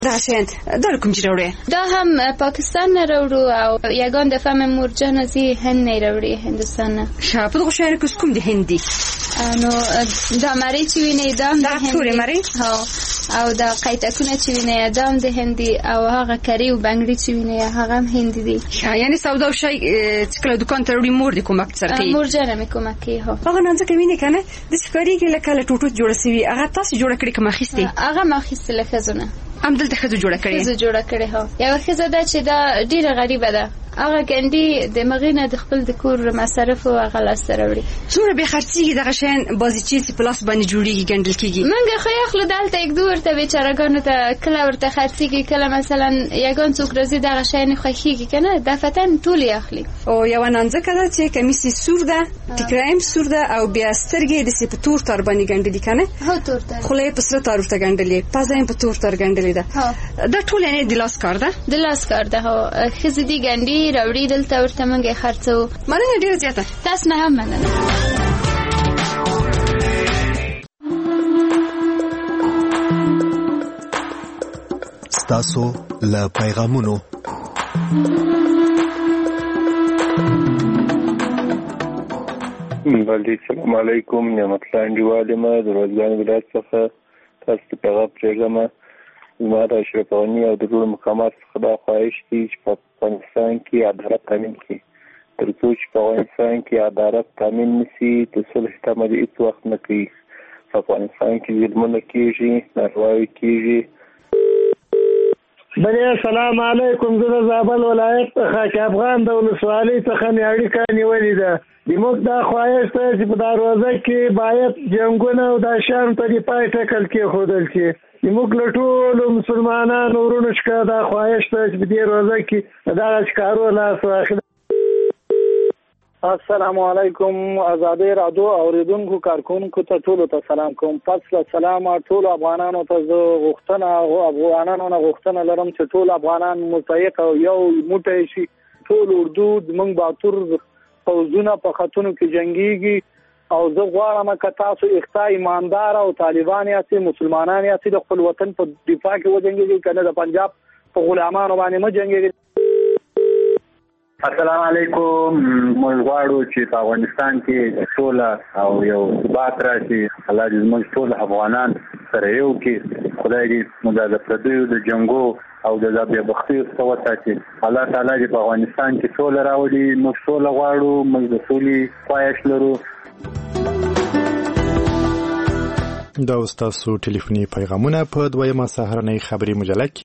دا شین دا کوم چې راوړي دا هم پاکستان نه راوړو او یگان دفعه مورجان از هند نه راوړي هندستان نه. شاپ د خوشاله کوم د هندي نو دا مری چې ویني دا ټول مری ها او دا قیتکونه چې ویني دا هم د هندي او هغه کری او بنگړي چې ویني هغه هم هندي دي. یعنی سودا او شی چې کله دکان ته وړي مور دې کومک سره مورجان مې کومک کوي. هغه نن ځکه ویني کنه د سکاري کې لکه ټوټو جوړ سوي هغه تاسو جوړ کړی کوم اخیستي هغه ما اخیستل خزونه ام دلته خزو جوړ کړی ها یو خزه دا چې دا ډیره غریبه ده هغه ګندي د مغینه د خپل د کور مصرف او غلا سره وړي څومره به خرڅيږي دغه شین بازي چیز پلاس باندې جوړیږي ګندل کیږي منګه خو یخلو دلته یک دور ته بیچارهګانو ته کله ورته خرڅيږي کله مثلا یګان څوک راځي دغه شین خوخيږي کنه دفتن ټول یخلي او یو نانځه کده چې کمیسي سور ده تکرایم سور ده او بیا سترګې د سپتور تر باندې ګندل کنه هو تور تر خله په سره تر ورته ګندلې پازایم په تور تر ګندلې ده دا ټول نه د لاس کار ده د لاس کار ده هو خزدي ګندي راوړي دلته ورته منګه خرڅو مننه ډیره زیاته تاسو نه هم مننه. ستاسو له پیغامونو بلدی السلام علیکم نعمت الله انډیواله ما د روزګان ولایت څخه تاسو ته پیغام پرېږدم. زما د اشرف غني او د ټولو مقامات څخه دا خواهش دی چې په افغانستان کې عدالت تامین کړي. تر څو چې په افغانستان کې عدالت تامین نشي د صلح تمدید هیڅ وخت نه کوي. په افغانستان کې ظلمونه کېږي نارواوې کېږي. بله السلام علیکم زه د زابل ولایت خاک افغان د ولسوالۍ څخه مې اړیکه نیولې ده. زموږ دا خواهش دی چې په دا روزه کې باید جنګونه او دا شیان ته د پای ټکل کېښودل شي. زموږ له ټولو مسلمانانو ورونو څخه دا خواهش دی چې په دې روزه کې دغه کارونه لاس واخلي. السلام علیکم آزادی رادیو اوریدونکو کارکونکو ته ټولو ته سلام کوم. پس له سلام ټول افغانانو ته غوښتنه او افغانانو نه غوښتنه لرم چې ټول افغانان متحد او یو موټی شي. ټول اردو موږ باتور فوزونه په خطونو کې جنگيږي او زه غواړم چې تاسو اختا ایماندار او طالبان یاستئ مسلمانان یاستئ د خپل وطن په دفاع کې وجنګيږي کنه د پنجاب په غلامانو باندې ما جنگيږي. السلام علیکم. موږ غواړو چې په افغانستان کې سوله او یو ثبات راشي. الله دې موږ ټول افغانان سره یو کې خدای دې موږ د پردیو د جنگو او د بیا بختي څخه وساتي. الله تعالی دې په افغانستان کې سوله راوړي. موږ سوله غواړو. موږ د سولې خواهش لرو. دا تاسو ټلیفوني پیغامونه په دویمه سهارنۍ خبري مجله کې